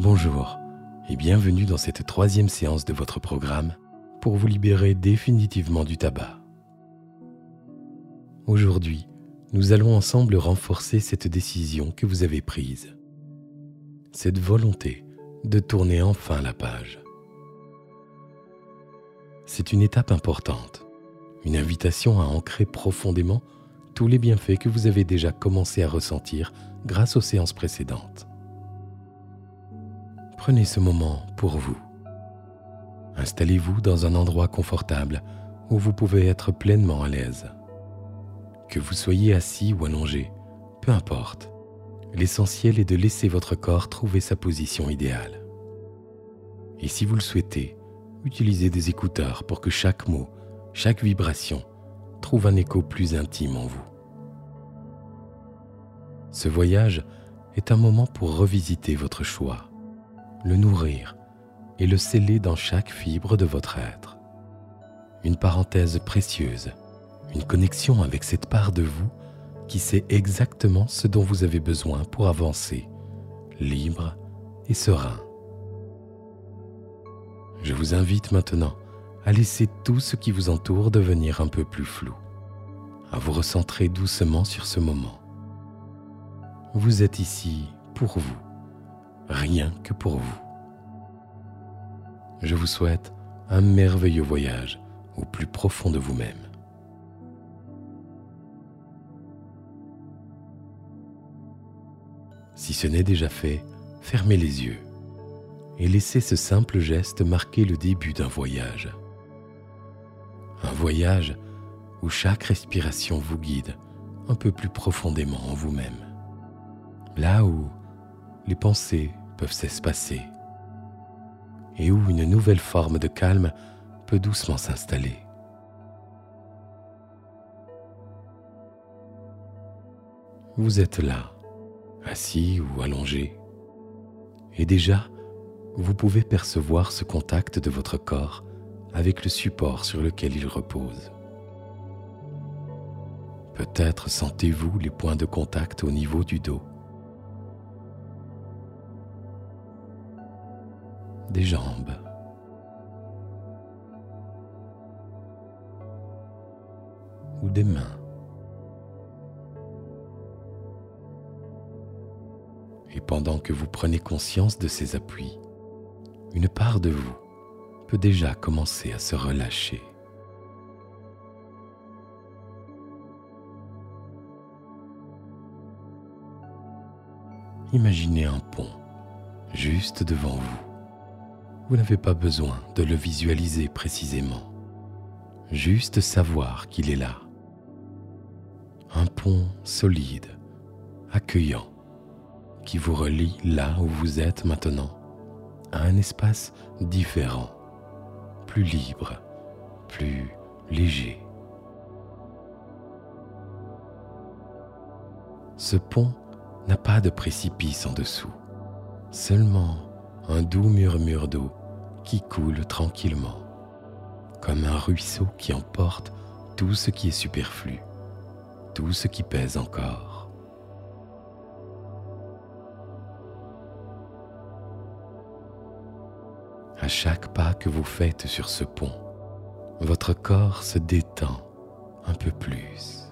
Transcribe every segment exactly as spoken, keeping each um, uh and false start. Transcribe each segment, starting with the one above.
Bonjour et bienvenue dans cette troisième séance de votre programme pour vous libérer définitivement du tabac. Aujourd'hui, nous allons ensemble renforcer cette décision que vous avez prise, cette volonté de tourner enfin la page. C'est une étape importante, une invitation à ancrer profondément tous les bienfaits que vous avez déjà commencé à ressentir grâce aux séances précédentes. Prenez ce moment pour vous. Installez-vous dans un endroit confortable où vous pouvez être pleinement à l'aise. Que vous soyez assis ou allongé, peu importe. L'essentiel est de laisser votre corps trouver sa position idéale. Et si vous le souhaitez, utilisez des écouteurs pour que chaque mot, chaque vibration trouve un écho plus intime en vous. Ce voyage est un moment pour revisiter votre choix, le nourrir et le sceller dans chaque fibre de votre être. Une parenthèse précieuse, une connexion avec cette part de vous qui sait exactement ce dont vous avez besoin pour avancer, libre et serein. Je vous invite maintenant à laisser tout ce qui vous entoure devenir un peu plus flou, à vous recentrer doucement sur ce moment. Vous êtes ici pour vous, rien que pour vous. Je vous souhaite un merveilleux voyage au plus profond de vous-même. Si ce n'est déjà fait, fermez les yeux et laissez ce simple geste marquer le début d'un voyage. Un voyage où chaque respiration vous guide un peu plus profondément en vous-même. Là où les pensées peuvent s'espacer et où une nouvelle forme de calme peut doucement s'installer. Vous êtes là, assis ou allongé, et déjà, vous pouvez percevoir ce contact de votre corps avec le support sur lequel il repose. Peut-être sentez-vous les points de contact au niveau du dos, des jambes, ou des mains. Et pendant que vous prenez conscience de ces appuis, une part de vous peut déjà commencer à se relâcher. Imaginez un pont juste devant vous. Vous n'avez pas besoin de le visualiser précisément, juste savoir qu'il est là. Un pont solide, accueillant, qui vous relie là où vous êtes maintenant à un espace différent, plus libre, plus léger. Ce pont n'a pas de précipice en dessous, seulement un doux murmure d'eau qui coule tranquillement, comme un ruisseau qui emporte tout ce qui est superflu, tout ce qui pèse encore. À chaque pas que vous faites sur ce pont, votre corps se détend un peu plus.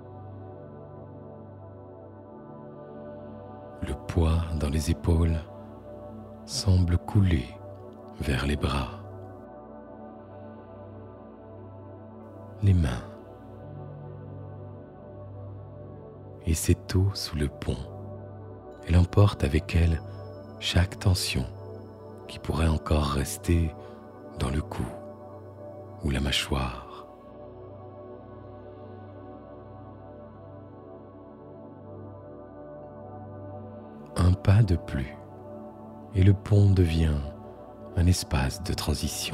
Le poids dans les épaules semble couler vers les bras, les mains, et cette eau sous le pont, elle emporte avec elle chaque tension qui pourrait encore rester dans le cou ou la mâchoire. Un pas de plus, et le pont devient un espace de transition.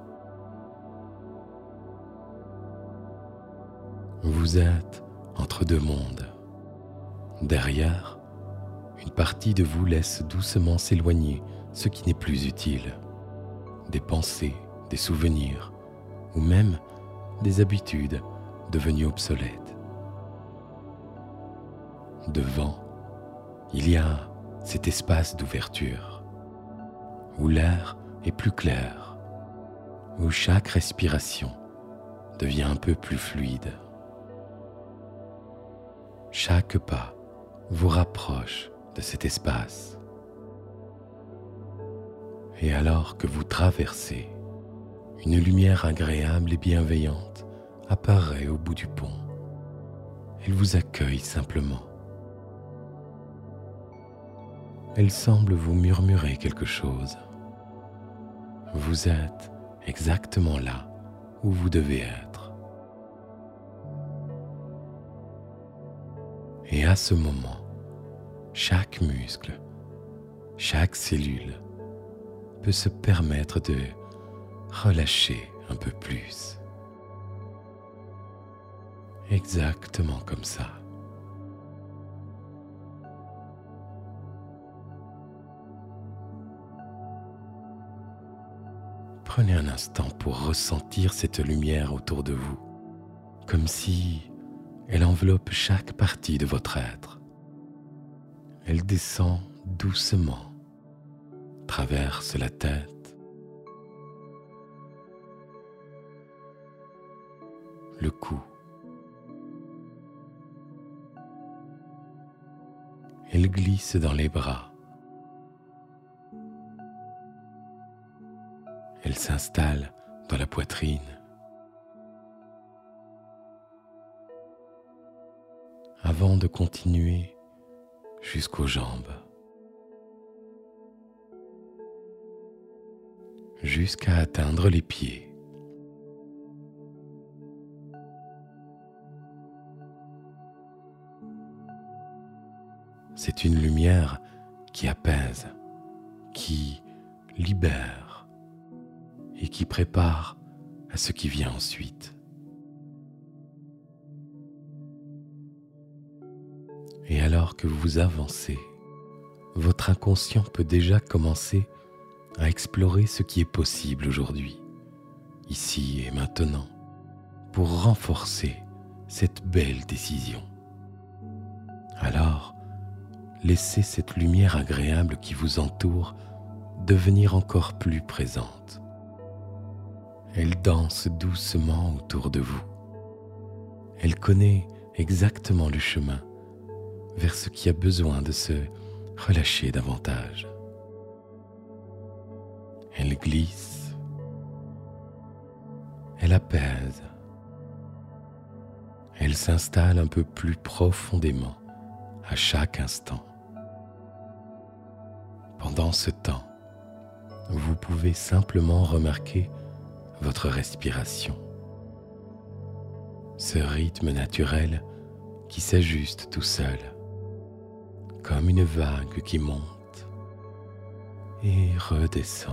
Vous êtes entre deux mondes. Derrière, une partie de vous laisse doucement s'éloigner ce qui n'est plus utile. Des pensées, des souvenirs, ou même des habitudes devenues obsolètes. Devant, il y a cet espace d'ouverture, où l'air est plus clair, où chaque respiration devient un peu plus fluide. Chaque pas vous rapproche de cet espace. Et alors que vous traversez, une lumière agréable et bienveillante apparaît au bout du pont. Elle vous accueille simplement. Elle semble vous murmurer quelque chose. Vous êtes exactement là où vous devez être. Et à ce moment, chaque muscle, chaque cellule peut se permettre de relâcher un peu plus. Exactement comme ça. Prenez un instant pour ressentir cette lumière autour de vous, comme si elle enveloppe chaque partie de votre être. Elle descend doucement, traverse la tête, le cou. Elle glisse dans les bras. Elle s'installe dans la poitrine. Avant de continuer jusqu'aux jambes, jusqu'à atteindre les pieds. C'est une lumière qui apaise, qui libère et qui prépare à ce qui vient ensuite. Et alors que vous avancez, votre inconscient peut déjà commencer à explorer ce qui est possible aujourd'hui, ici et maintenant, pour renforcer cette belle décision. Alors, laissez cette lumière agréable qui vous entoure devenir encore plus présente. Elle danse doucement autour de vous. Elle connaît exactement le chemin vers ce qui a besoin de se relâcher davantage. Elle glisse, elle apaise, elle s'installe un peu plus profondément à chaque instant. Pendant ce temps, vous pouvez simplement remarquer votre respiration, ce rythme naturel qui s'ajuste tout seul, comme une vague qui monte et redescend.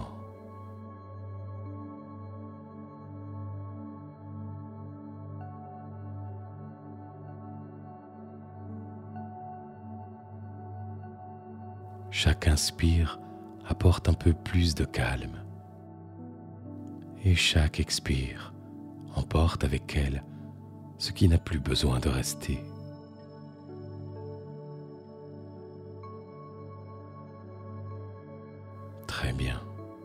Chaque inspire apporte un peu plus de calme et chaque expire emporte avec elle ce qui n'a plus besoin de rester. Très bien.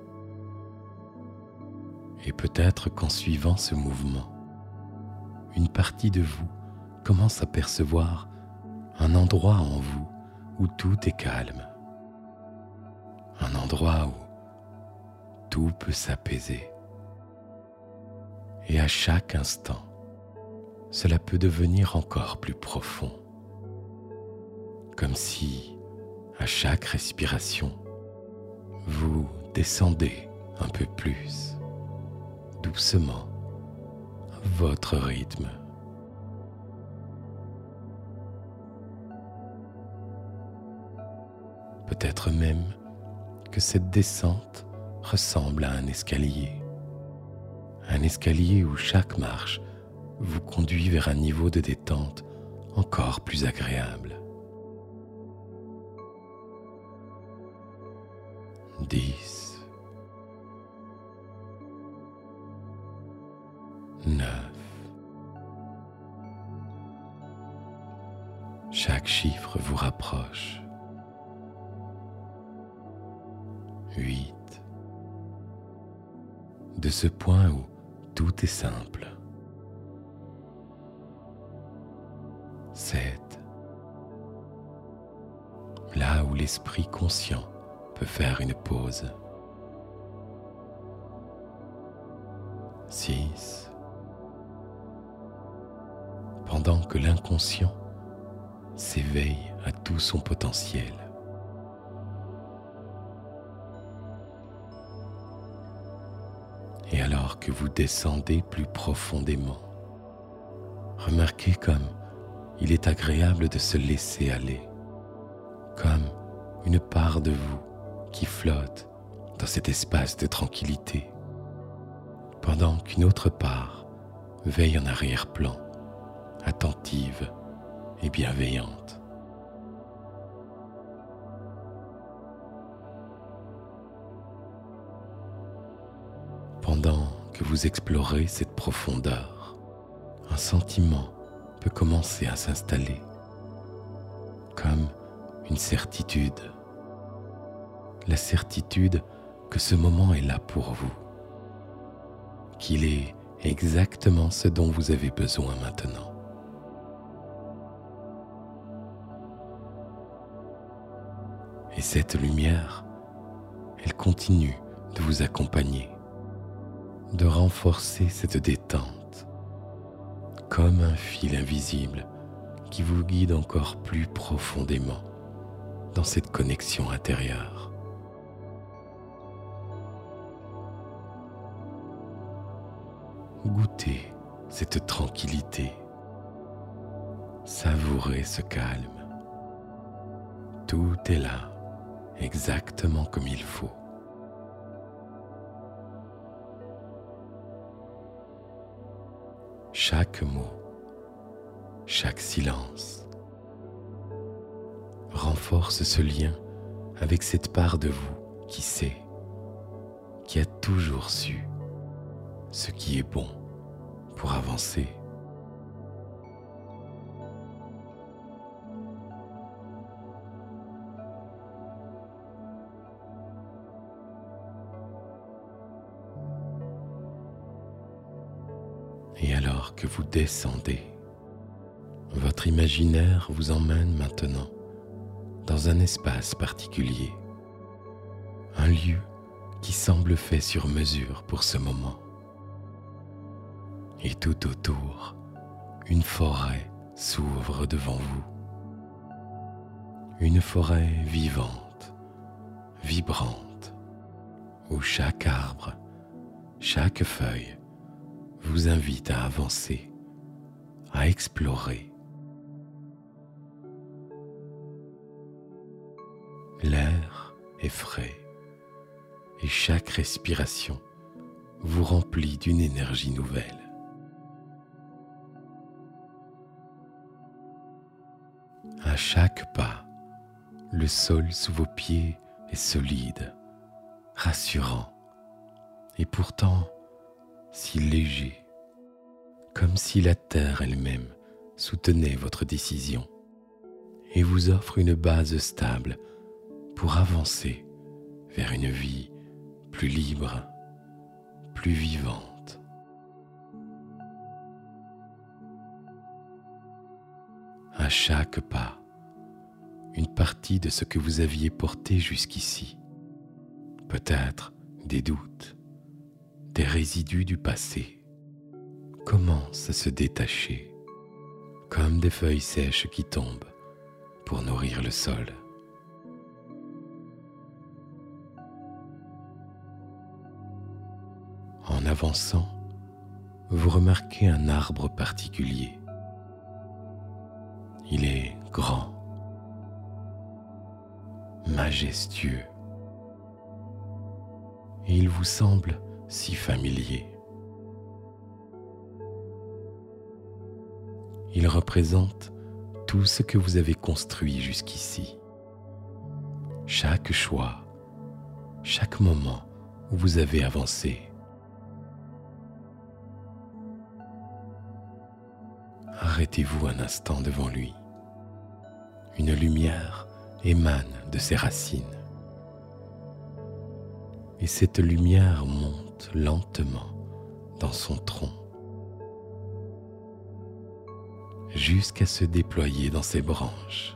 Et peut-être qu'en suivant ce mouvement, une partie de vous commence à percevoir un endroit en vous où tout est calme. Un endroit où tout peut s'apaiser. Et à chaque instant, cela peut devenir encore plus profond. Comme si, à chaque respiration, vous descendez un peu plus, doucement, à votre rythme. Peut-être même que cette descente ressemble à un escalier. Un escalier où chaque marche vous conduit vers un niveau de détente encore plus agréable. Dix, neuf. Chaque chiffre vous rapproche. Huit, ce point où tout est simple. sept. Là où l'esprit conscient peut faire une pause. six. Pendant que l'inconscient s'éveille à tout son potentiel. Et alors que vous descendez plus profondément, remarquez comme il est agréable de se laisser aller, comme une part de vous qui flotte dans cet espace de tranquillité, pendant qu'une autre part veille en arrière-plan, attentive et bienveillante. Pendant que vous explorez cette profondeur, un sentiment peut commencer à s'installer, comme une certitude, la certitude que ce moment est là pour vous, qu'il est exactement ce dont vous avez besoin maintenant. Et cette lumière, elle continue de vous accompagner, de renforcer cette détente, comme un fil invisible qui vous guide encore plus profondément dans cette connexion intérieure. Goûtez cette tranquillité, savourez ce calme. Tout est là, exactement comme il faut. Chaque mot, chaque silence renforce ce lien avec cette part de vous qui sait, qui a toujours su ce qui est bon pour avancer. Et alors que vous descendez, votre imaginaire vous emmène maintenant dans un espace particulier, un lieu qui semble fait sur mesure pour ce moment. Et tout autour, une forêt s'ouvre devant vous. Une forêt vivante, vibrante, où chaque arbre, chaque feuille vous invite à avancer, à explorer. L'air est frais et chaque respiration vous remplit d'une énergie nouvelle. À chaque pas, le sol sous vos pieds est solide, rassurant et pourtant si léger, comme si la terre elle-même soutenait votre décision et vous offre une base stable pour avancer vers une vie plus libre, plus vivante. À chaque pas, une partie de ce que vous aviez porté jusqu'ici, peut-être des doutes, des résidus du passé, commence à se détacher, comme des feuilles sèches qui tombent pour nourrir le sol. En avançant, vous remarquez un arbre particulier. Il est grand, majestueux, et il vous semble si familier. Il représente tout ce que vous avez construit jusqu'ici. Chaque choix, chaque moment où vous avez avancé. Arrêtez-vous un instant devant lui. Une lumière émane de ses racines. Et cette lumière monte monte lentement dans son tronc jusqu'à se déployer dans ses branches.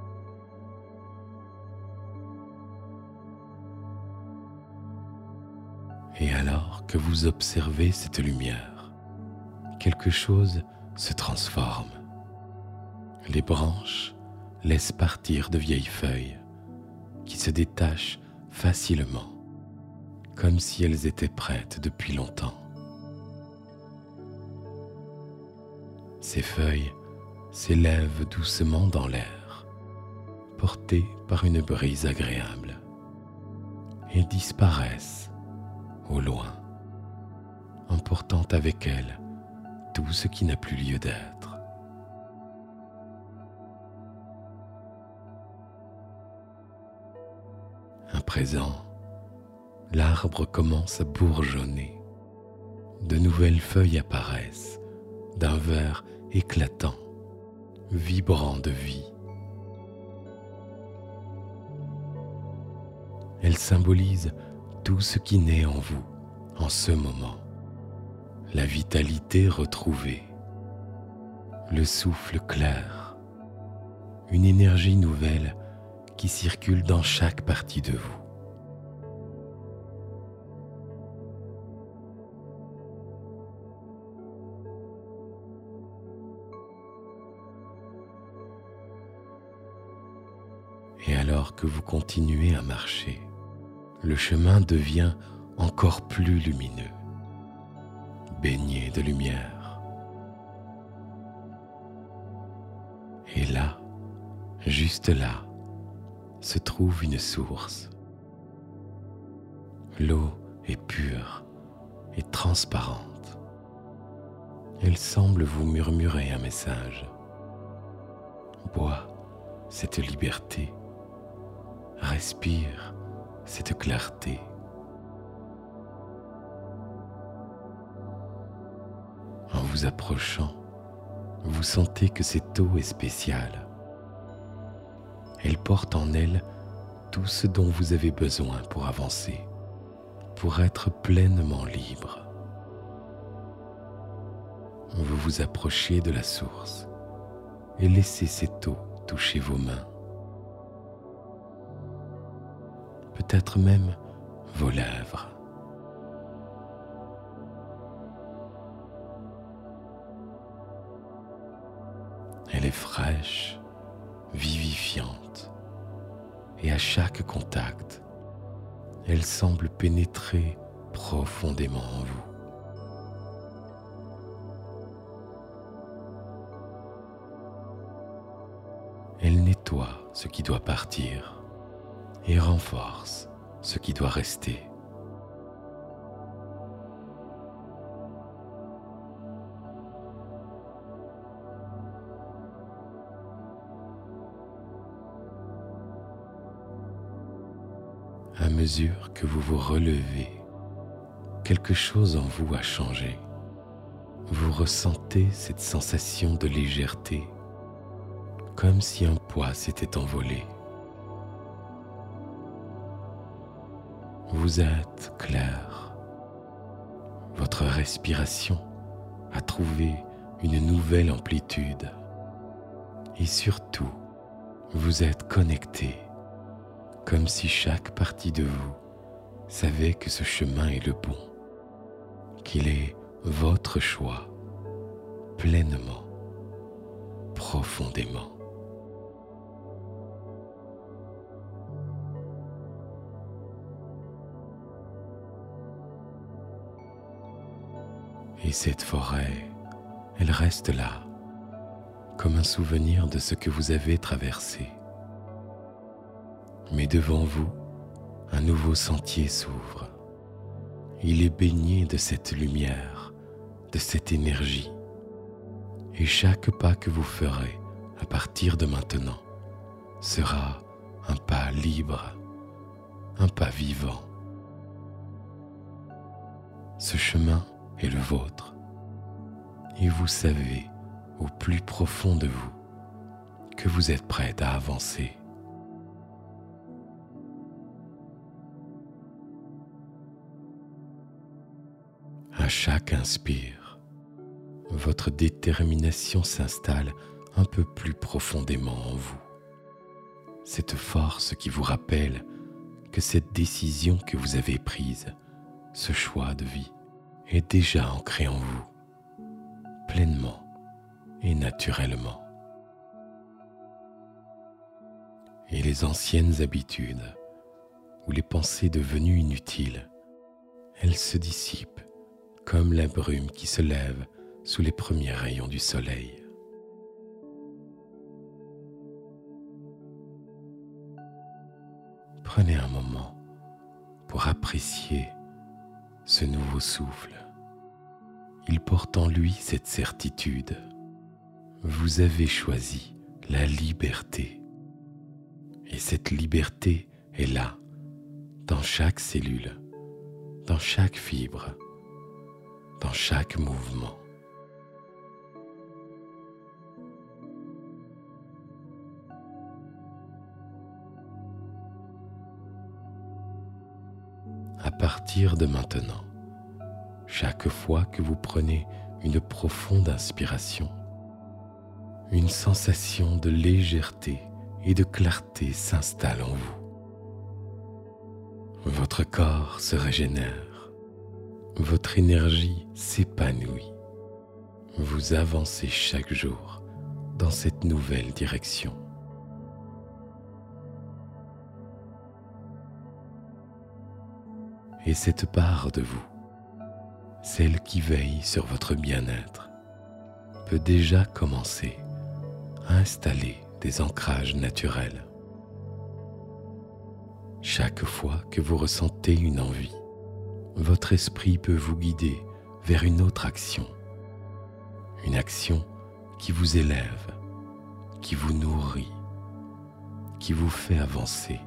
Et alors que vous observez cette lumière, quelque chose se transforme. Les branches laissent partir de vieilles feuilles qui se détachent facilement, comme si elles étaient prêtes depuis longtemps. Ces feuilles s'élèvent doucement dans l'air, portées par une brise agréable, et disparaissent au loin, emportant avec elles tout ce qui n'a plus lieu d'être. À présent, l'arbre commence à bourgeonner. De nouvelles feuilles apparaissent, d'un vert éclatant, vibrant de vie. Elles symbolisent tout ce qui naît en vous en ce moment. La vitalité retrouvée, le souffle clair, une énergie nouvelle qui circule dans chaque partie de vous. Et alors que vous continuez à marcher, le chemin devient encore plus lumineux, baigné de lumière. Et là, juste là, se trouve une source. L'eau est pure et transparente. Elle semble vous murmurer un message. Bois cette liberté. Respire cette clarté. En vous approchant, vous sentez que cette eau est spéciale. Elle porte en elle tout ce dont vous avez besoin pour avancer, pour être pleinement libre. Vous vous approchez de la source et laissez cette eau toucher vos mains. Peut-être même vos lèvres. Elle est fraîche, vivifiante, et à chaque contact, elle semble pénétrer profondément en vous. Elle nettoie ce qui doit partir et renforce ce qui doit rester. À mesure que vous vous relevez, quelque chose en vous a changé. Vous ressentez cette sensation de légèreté, comme si un poids s'était envolé. Vous êtes clair. Votre respiration a trouvé une nouvelle amplitude. Et surtout, vous êtes connecté, comme si chaque partie de vous savait que ce chemin est le bon, qu'il est votre choix, pleinement, profondément. Et cette forêt, elle reste là, comme un souvenir de ce que vous avez traversé. Mais devant vous, un nouveau sentier s'ouvre. Il est baigné de cette lumière, de cette énergie. Et chaque pas que vous ferez à partir de maintenant sera un pas libre, un pas vivant. Ce chemin est le vôtre, et vous savez au plus profond de vous que vous êtes prête à avancer. À chaque inspire, votre détermination s'installe un peu plus profondément en vous. Cette force qui vous rappelle que cette décision que vous avez prise, ce choix de vie, est déjà ancré en vous, pleinement et naturellement. Et les anciennes habitudes, ou les pensées devenues inutiles, elles se dissipent comme la brume qui se lève sous les premiers rayons du soleil. Prenez un moment pour apprécier ce nouveau souffle. Il porte en lui cette certitude. Vous avez choisi la liberté. Et cette liberté est là, dans chaque cellule, dans chaque fibre, dans chaque mouvement. À partir de maintenant, chaque fois que vous prenez une profonde inspiration, une sensation de légèreté et de clarté s'installe en vous. Votre corps se régénère, votre énergie s'épanouit. Vous avancez chaque jour dans cette nouvelle direction. Et cette part de vous, celle qui veille sur votre bien-être, peut déjà commencer à installer des ancrages naturels. Chaque fois que vous ressentez une envie, votre esprit peut vous guider vers une autre action, une action qui vous élève, qui vous nourrit, qui vous fait avancer.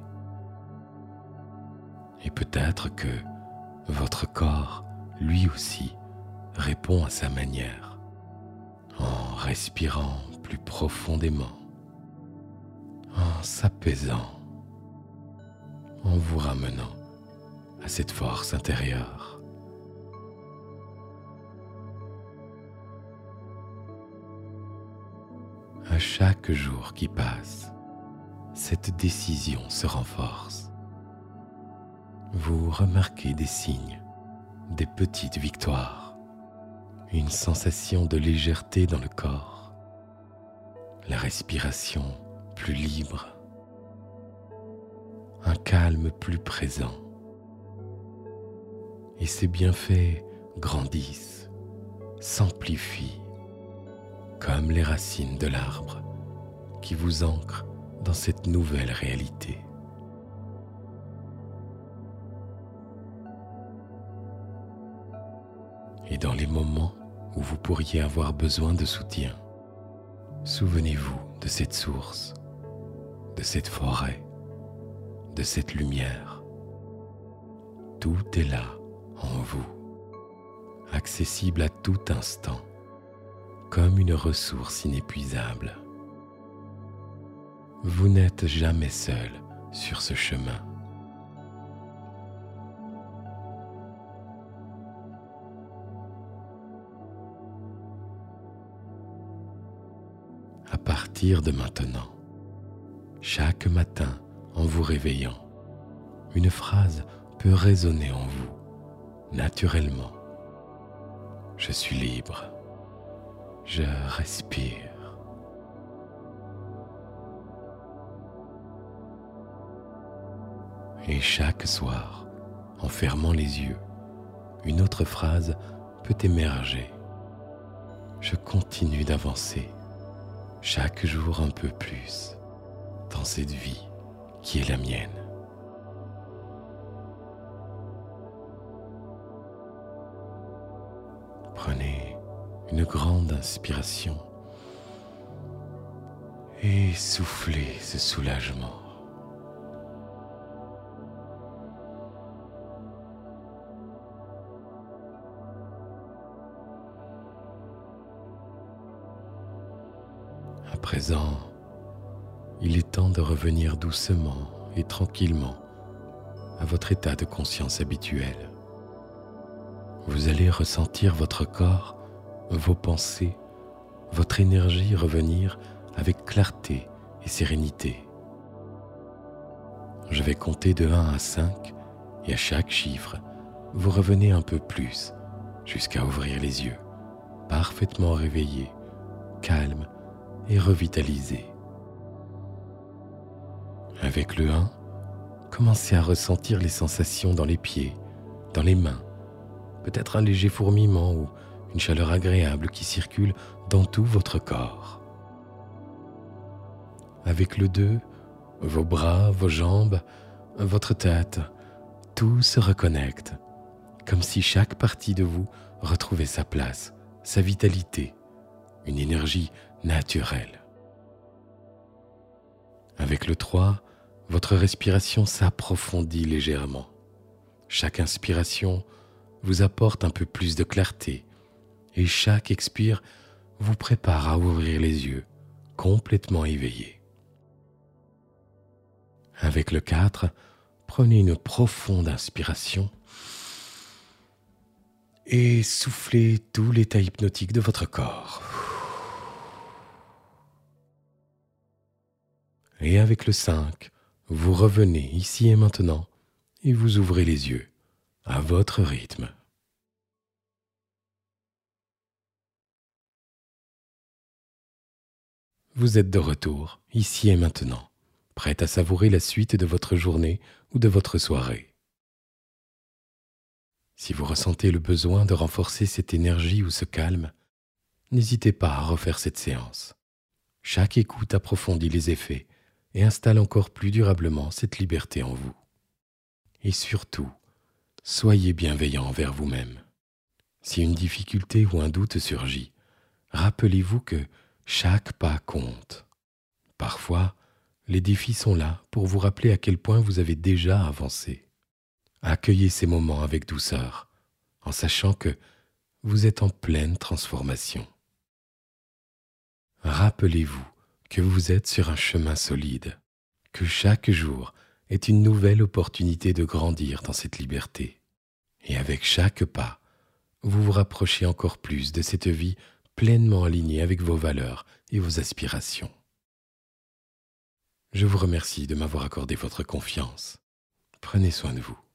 Et peut-être que votre corps, lui aussi, répond à sa manière, en respirant plus profondément, en s'apaisant, en vous ramenant à cette force intérieure. À chaque jour qui passe, cette décision se renforce. Vous remarquez des signes, des petites victoires, une sensation de légèreté dans le corps, la respiration plus libre, un calme plus présent. Et ces bienfaits grandissent, s'amplifient, comme les racines de l'arbre qui vous ancrent dans cette nouvelle réalité. Et dans les moments où vous pourriez avoir besoin de soutien, souvenez-vous de cette source, de cette forêt, de cette lumière. Tout est là en vous, accessible à tout instant, comme une ressource inépuisable. Vous n'êtes jamais seul sur ce chemin. À partir de maintenant, chaque matin en vous réveillant, une phrase peut résonner en vous, naturellement. Je suis libre. Je respire. Et chaque soir, en fermant les yeux, une autre phrase peut émerger. Je continue d'avancer, chaque jour un peu plus, dans cette vie qui est la mienne. Prenez une grande inspiration et soufflez ce soulagement. À présent, il est temps de revenir doucement et tranquillement à votre état de conscience habituel. Vous allez ressentir votre corps, vos pensées, votre énergie revenir avec clarté et sérénité. Je vais compter de un à cinq et à chaque chiffre, vous revenez un peu plus jusqu'à ouvrir les yeux, parfaitement réveillé, calme et revitalisé. Avec le un, commencez à ressentir les sensations dans les pieds, dans les mains, peut-être un léger fourmillement ou une chaleur agréable qui circule dans tout votre corps. Avec le deux, vos bras, vos jambes, votre tête, tout se reconnecte, comme si chaque partie de vous retrouvait sa place, sa vitalité, une énergie naturelle. Avec le trois, votre respiration s'approfondit légèrement. Chaque inspiration vous apporte un peu plus de clarté et chaque expire vous prépare à ouvrir les yeux, complètement éveillé. Avec le quatre, prenez une profonde inspiration et soufflez tout l'état hypnotique de votre corps. Et avec le cinq, vous revenez ici et maintenant et vous ouvrez les yeux à votre rythme. Vous êtes de retour, ici et maintenant, prête à savourer la suite de votre journée ou de votre soirée. Si vous ressentez le besoin de renforcer cette énergie ou ce calme, n'hésitez pas à refaire cette séance. Chaque écoute approfondit les effets et installe encore plus durablement cette liberté en vous. Et surtout, soyez bienveillant envers vous-même. Si une difficulté ou un doute surgit, rappelez-vous que chaque pas compte. Parfois, les défis sont là pour vous rappeler à quel point vous avez déjà avancé. Accueillez ces moments avec douceur, en sachant que vous êtes en pleine transformation. Rappelez-vous que vous êtes sur un chemin solide, que chaque jour est une nouvelle opportunité de grandir dans cette liberté. Et avec chaque pas, vous vous rapprochez encore plus de cette vie pleinement alignée avec vos valeurs et vos aspirations. Je vous remercie de m'avoir accordé votre confiance. Prenez soin de vous.